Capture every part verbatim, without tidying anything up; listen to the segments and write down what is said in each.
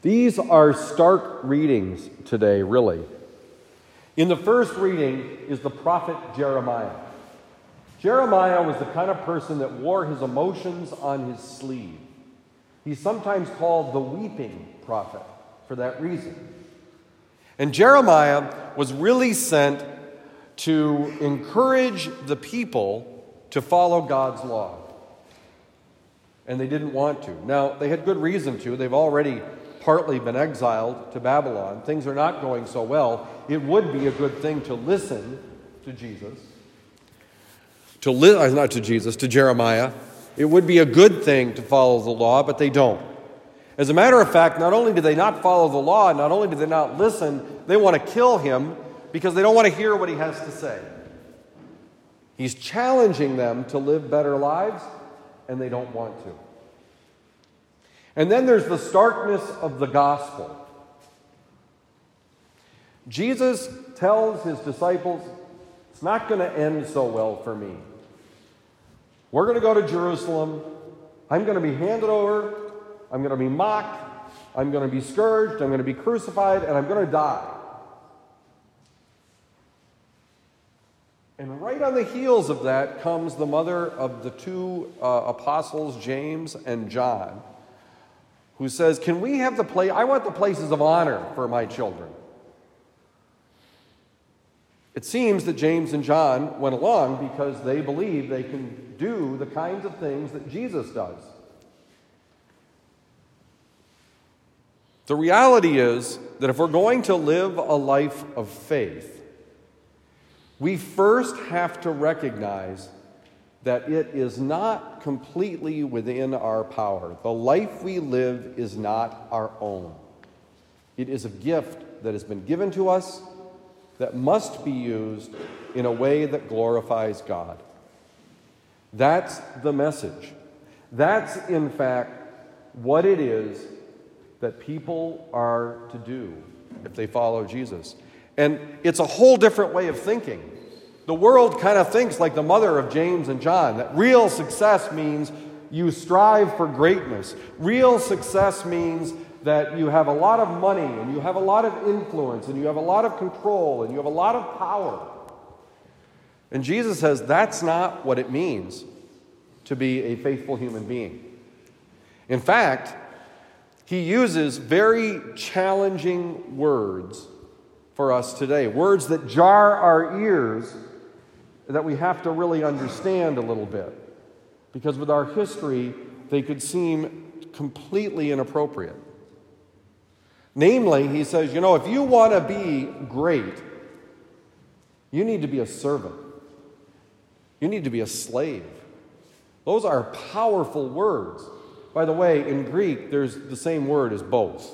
These are stark readings today, really. In the first reading is the prophet Jeremiah. Jeremiah was the kind of person that wore his emotions on his sleeve. He's sometimes called the weeping prophet for that reason. And Jeremiah was really sent to encourage the people to follow God's law. And they didn't want to. Now, they had good reason to. They've already partly been exiled to Babylon. Things are not going so well. It would be a good thing to listen to Jesus. To li- not to Jesus, to Jeremiah. It would be a good thing to follow the law, but they don't. As a matter of fact, not only do they not follow the law, not only do they not listen, they want to kill him because they don't want to hear what he has to say. He's challenging them to live better lives, and they don't want to. And then there's the starkness of the gospel. Jesus tells his disciples, it's not going to end so well for me. We're going to go to Jerusalem. I'm going to be handed over. I'm going to be mocked. I'm going to be scourged. I'm going to be crucified, and I'm going to die. And right on the heels of that comes the mother of the two uh, apostles, James and John, who says, can we have the place? I want the places of honor for my children. It seems that James and John went along because they believe they can do the kinds of things that Jesus does. The reality is that if we're going to live a life of faith, we first have to recognize that it is not completely within our power. The life we live is not our own. It is a gift that has been given to us that must be used in a way that glorifies God. That's the message. That's, in fact, what it is that people are to do if they follow Jesus. And it's a whole different way of thinking. The world kind of thinks like the mother of James and John, that real success means you strive for greatness. Real success means that you have a lot of money and you have a lot of influence and you have a lot of control and you have a lot of power. And Jesus says that's not what it means to be a faithful human being. In fact, he uses very challenging words for us today, words that jar our ears, that we have to really understand a little bit. Because with our history, they could seem completely inappropriate. Namely, he says, you know, if you want to be great, you need to be a servant. You need to be a slave. Those are powerful words. By the way, in Greek, there's the same word as both.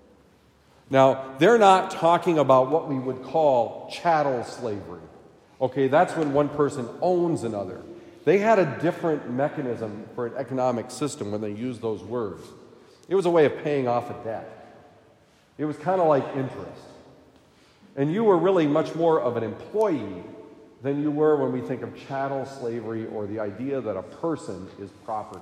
Now, they're not talking about what we would call chattel slavery. Okay, that's when one person owns another. They had a different mechanism for an economic system when they used those words. It was a way of paying off a debt. It was kind of like interest. And you were really much more of an employee than you were when we think of chattel slavery or the idea that a person is property.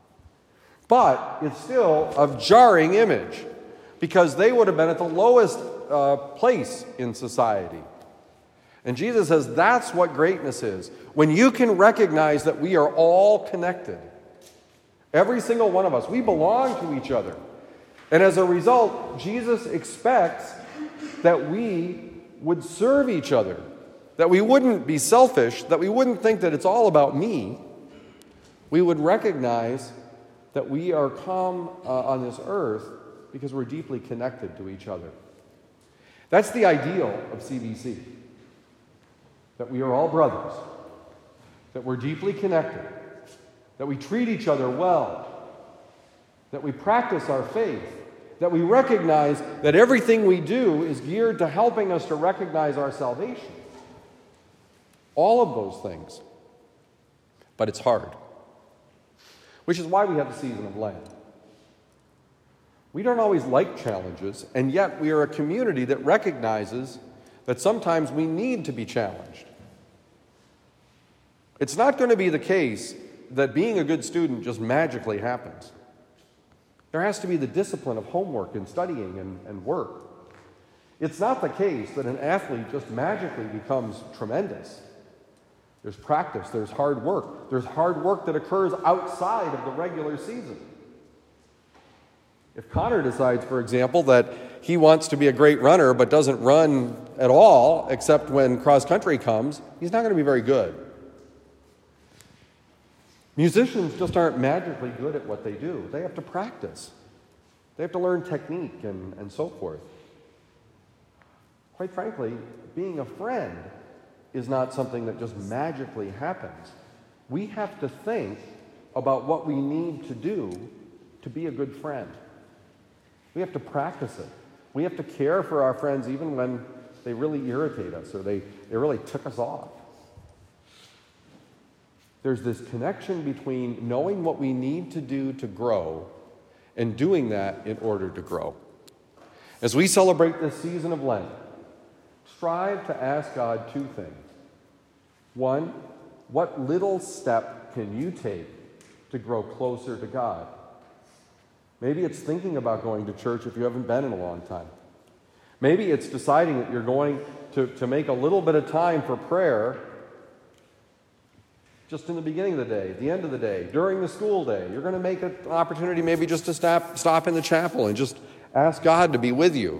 But it's still a jarring image because they would have been at the lowest uh, place in society. And Jesus says that's what greatness is. When you can recognize that we are all connected. Every single one of us. We belong to each other. And as a result, Jesus expects that we would serve each other. That we wouldn't be selfish. That we wouldn't think that it's all about me. We would recognize that we are come uh, on this earth because we're deeply connected to each other. That's the ideal of C B C. That we are all brothers, that we're deeply connected, that we treat each other well, that we practice our faith, that we recognize that everything we do is geared to helping us to recognize our salvation. All of those things. But it's hard. Which is why we have the season of Lent. We don't always like challenges, and yet we are a community that recognizes that sometimes we need to be challenged. It's not going to be the case that being a good student just magically happens. There has to be the discipline of homework and studying and, and work. It's not the case that an athlete just magically becomes tremendous. There's practice, there's hard work. There's hard work that occurs outside of the regular season. If Connor decides, for example, that he wants to be a great runner but doesn't run at all except when cross-country comes, he's not going to be very good. Musicians just aren't magically good at what they do. They have to practice. They have to learn technique and, and so forth. Quite frankly, being a friend is not something that just magically happens. We have to think about what we need to do to be a good friend. We have to practice it. We have to care for our friends even when they really irritate us or they, they really tick us off. There's this connection between knowing what we need to do to grow and doing that in order to grow. As we celebrate this season of Lent, strive to ask God two things. One, what little step can you take to grow closer to God? Maybe it's thinking about going to church if you haven't been in a long time. Maybe it's deciding that you're going to, to make a little bit of time for prayer just in the beginning of the day, at the end of the day, during the school day. You're going to make an opportunity maybe just to stop, stop in the chapel and just ask God to be with you.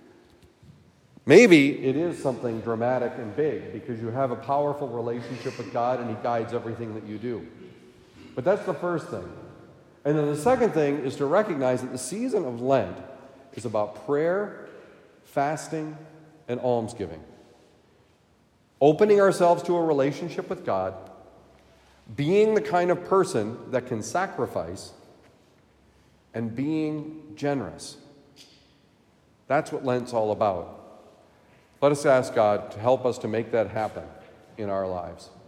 Maybe it is something dramatic and big because you have a powerful relationship with God and He guides everything that you do. But that's the first thing. And then the second thing is to recognize that the season of Lent is about prayer, fasting, and almsgiving. Opening ourselves to a relationship with God, being the kind of person that can sacrifice, and being generous. That's what Lent's all about. Let us ask God to help us to make that happen in our lives.